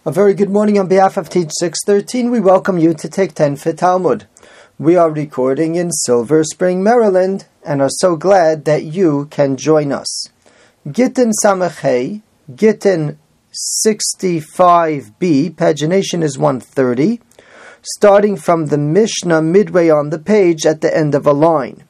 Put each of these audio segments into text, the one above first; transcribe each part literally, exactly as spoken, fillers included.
A very good morning on behalf of Teach six thirteen. We welcome you to Take ten for Talmud. We are recording in Silver Spring, Maryland, and are so glad that you can join us. Gittin Samachay, Gittin sixty-five b, pagination is one thirty, starting from the Mishnah midway on the page at the end of a line.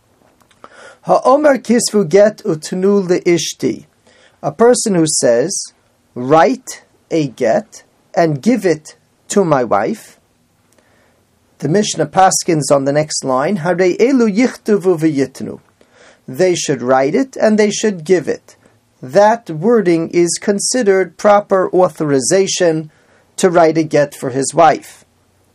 Ha'omer kisvu get utnu le'ishti. A person who says, write a get and give it to my wife. The Mishnah paskins on the next line, Harei elu yichtuvu v'yitnu. They should write it and they should give it. That wording is considered proper authorization to write a get for his wife.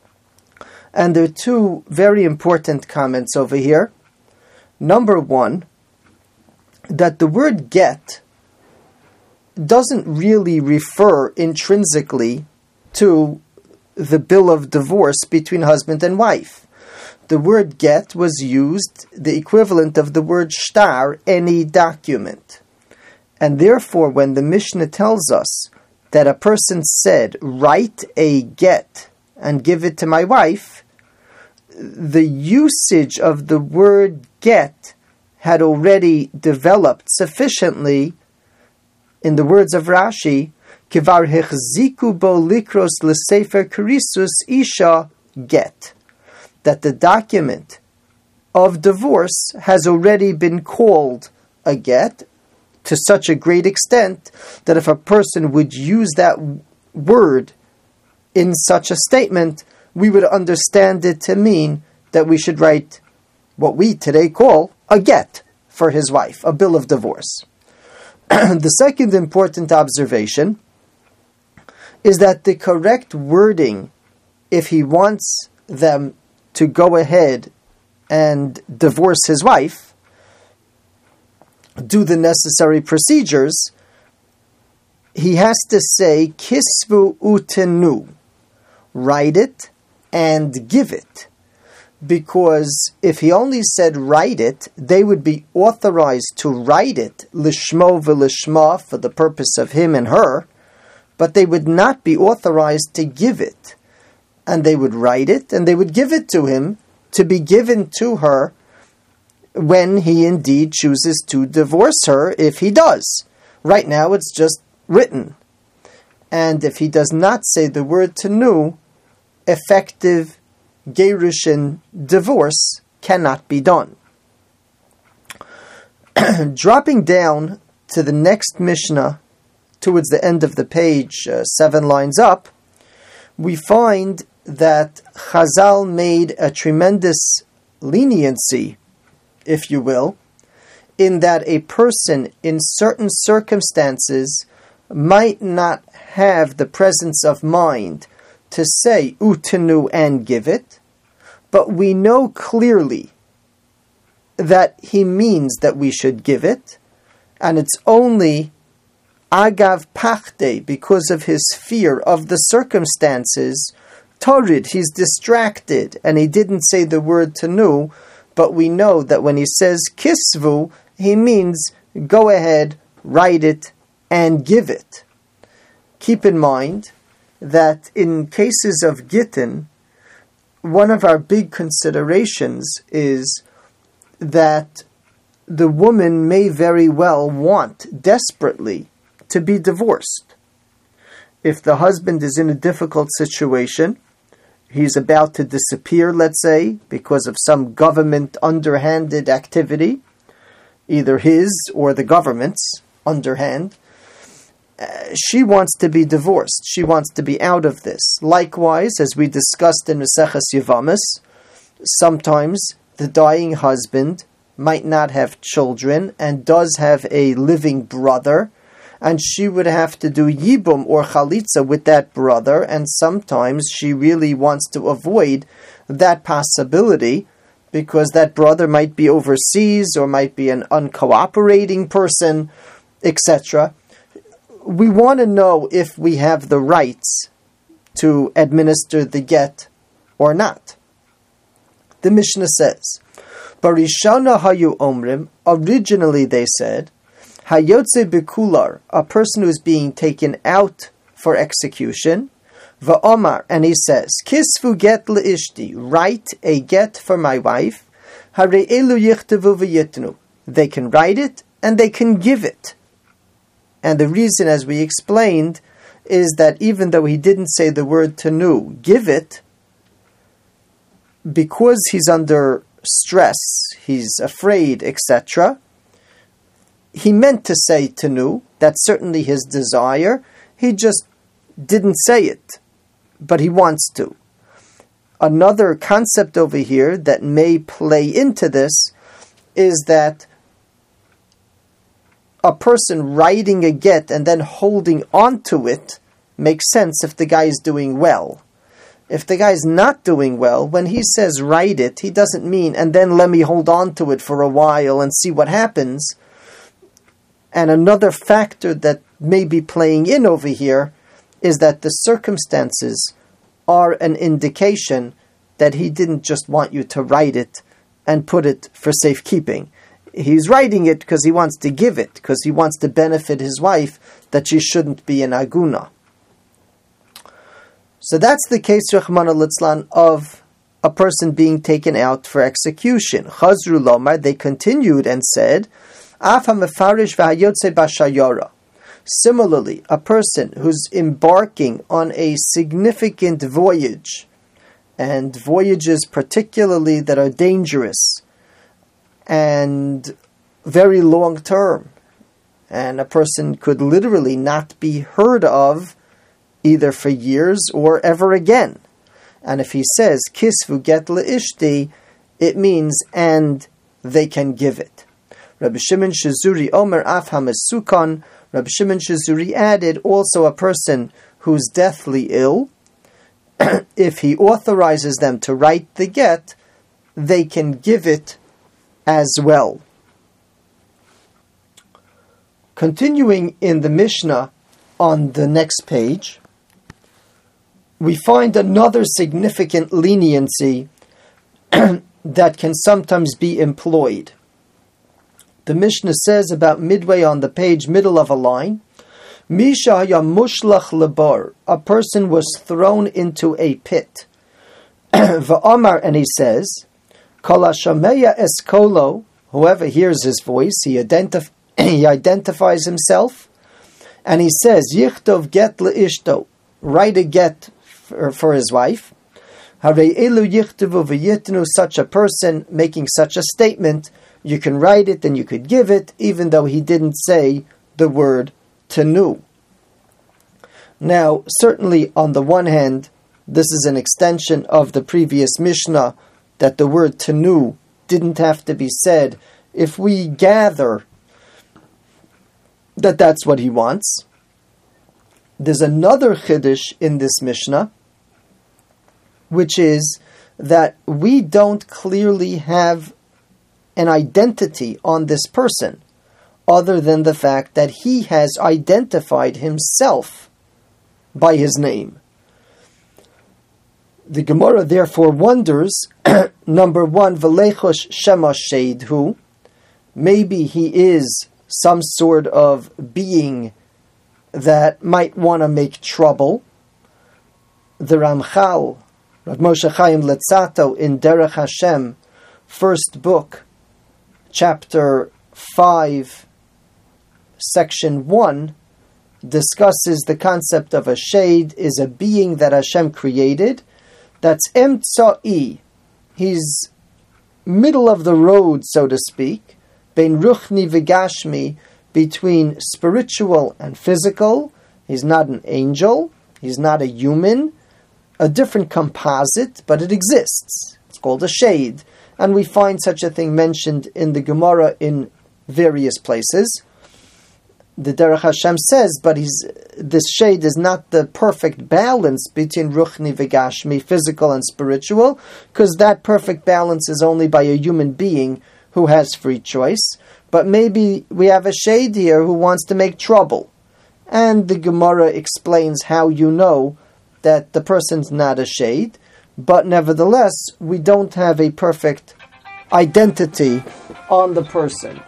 And there are two very important comments over here. Number one, that the word get doesn't really refer intrinsically to the bill of divorce between husband and wife. The word get was used, the equivalent of the word shtar, any document. And therefore, when the Mishnah tells us that a person said, write a get and give it to my wife, the usage of the word get had already developed sufficiently. In the words of Rashi, Kivar hechziku bo likros l'sefer kerisus isha get, that the document of divorce has already been called a get to such a great extent that if a person would use that word in such a statement, we would understand it to mean that we should write what we today call a get for his wife, a bill of divorce. The second important observation is that the correct wording, if he wants them to go ahead and divorce his wife, do the necessary procedures, he has to say, kisvu utenu, write it and give it. Because if he only said write it, they would be authorized to write it, lishmo v'lishma, for the purpose of him and her, but they would not be authorized to give it. And they would write it, and they would give it to him, to be given to her, when he indeed chooses to divorce her, if he does. Right now it's just written. And if he does not say the word tenu, effective Gerushin divorce cannot be done. Dropping down to the next Mishnah, towards the end of the page, uh, seven lines up, we find that Chazal made a tremendous leniency, if you will, in that a person in certain circumstances might not have the presence of mind to say utenu and give it, but we know clearly that he means that we should give it, and it's only agav pachte, because of his fear of the circumstances, torid, he's distracted, and he didn't say the word tenu, but we know that when he says kisvu, he means go ahead, write it, and give it. Keep in mind that in cases of gittin, one of our big considerations is that the woman may very well want desperately to be divorced. If the husband is in a difficult situation, he's about to disappear, let's say, because of some government underhanded activity, either his or the government's underhand, Uh, she wants to be divorced. She wants to be out of this. Likewise, as we discussed in Maseches Yevamis, sometimes the dying husband might not have children and does have a living brother, and she would have to do yibum or chalitza with that brother, and sometimes she really wants to avoid that possibility because that brother might be overseas or might be an uncooperating person, et cetera. We want to know if we have the rights to administer the get or not. The Mishnah says, Barishana hayu omrim, originally they said, Hayotze bekular, a person who is being taken out for execution. Va'omar, and he says, Kisvu get le'ishti, write a get for my wife. Hare elu yichtavu v'yitnu. They can write it and they can give it. And the reason, as we explained, is that even though he didn't say the word tanu, give it, because he's under stress, he's afraid, et cetera, he meant to say tanu, that's certainly his desire, he just didn't say it, but he wants to. Another concept over here that may play into this is that a person writing a get and then holding on to it makes sense if the guy is doing well. If the guy's not doing well, when he says write it, he doesn't mean, and then let me hold on to it for a while and see what happens. And another factor that may be playing in over here is that the circumstances are an indication that he didn't just want you to write it and put it for safekeeping. He's writing it because he wants to give it, because he wants to benefit his wife, that she shouldn't be an aguna. So that's the case, Rachmana litzlan, of a person being taken out for execution. Chazru lomar, they continued and said, Af ha-mefarish v'hayotze b'shayara. Similarly, a person who's embarking on a significant voyage, and voyages particularly that are dangerous and very long term, and a person could literally not be heard of either for years or ever again. And if he says, Kisvu get le'ishti, it means, and they can give it. Rabbi Shimon Shizuri Omer Af ha-mesukon, Rabbi Shimon Shizuri added, also a person who's deathly ill, if he authorizes them to write the get, they can give it as well. Continuing in the Mishnah on the next page, we find another significant leniency that can sometimes be employed. The Mishnah says about midway on the page, middle of a line, Misha ya mushlach lebar, a person was thrown into a pit. Va'amar, and he says, Kol hashameya eskolo, whoever hears his voice, he, identif- he identifies himself, and he says, Yichtov get leishto, write a get for, for his wife. Harei elu yichtavu v'yitnu, such a person making such a statement, you can write it and you could give it, even though he didn't say the word tanu. Now, certainly on the one hand, this is an extension of the previous Mishnah, that the word tanu didn't have to be said. If we gather that that's what he wants, there's another chiddush in this Mishnah, which is that we don't clearly have an identity on this person, other than the fact that he has identified himself by his name. The Gemara therefore wonders, number one, V'lechosh shema sheidhu, maybe he is some sort of being that might want to make trouble. The Ramchal, Rav Moshe Chaim Letzato, in Derech Hashem, first book, chapter five, section one, discusses the concept of a shade is a being that Hashem created, that's emtsa'i, he's middle of the road, so to speak, bein ruchni v'gashmi, between spiritual and physical. He's not an angel, he's not a human, a different composite, but it exists. It's called a shade, and we find such a thing mentioned in the Gemara in various places. The Derech Hashem says, but he's, this shade is not the perfect balance between Ruchni V'Gashmi, physical and spiritual, because that perfect balance is only by a human being who has free choice. But maybe we have a shade here who wants to make trouble. And the Gemara explains how you know that the person's not a shade, but nevertheless, we don't have a perfect identity on the person.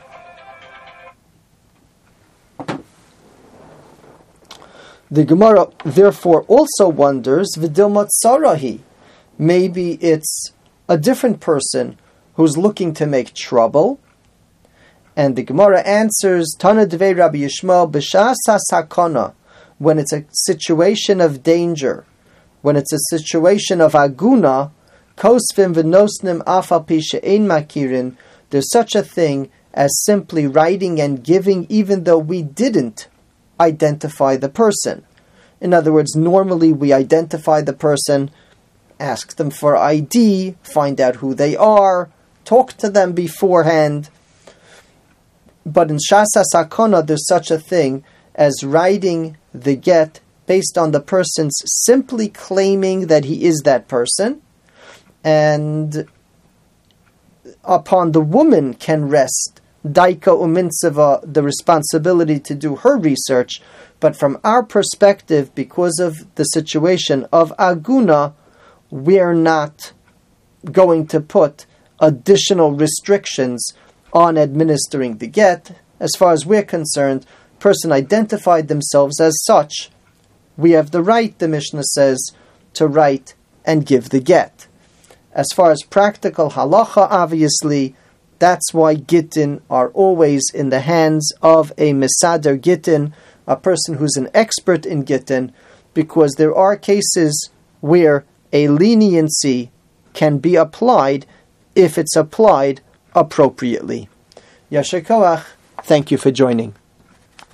The Gemara therefore also wonders, V'dilmat sarahi. Maybe it's a different person who's looking to make trouble. And the Gemara answers, Tana Devei Rabbi Yishmael b'shas sakana, when it's a situation of danger, when it's a situation of aguna, kosvim v'nosnim afal pi she'ein makirin, there's such a thing as simply writing and giving even though we didn't identify the person. In other words, normally we identify the person, ask them for I D, find out who they are, talk to them beforehand. But in Shasa Sakona, there's such a thing as writing the get based on the person's simply claiming that he is that person, and upon the woman can rest Daika Uminseva, the responsibility to do her research. But from our perspective, because of the situation of Aguna, we're not going to put additional restrictions on administering the get. As far as we're concerned, person identified themselves as such. We have the right, the Mishnah says, to write and give the get. As far as practical halacha, obviously, that's why gittin are always in the hands of a mesader gittin, a person who's an expert in gittin, because there are cases where a leniency can be applied if it's applied appropriately. Yasher koach, thank you for joining.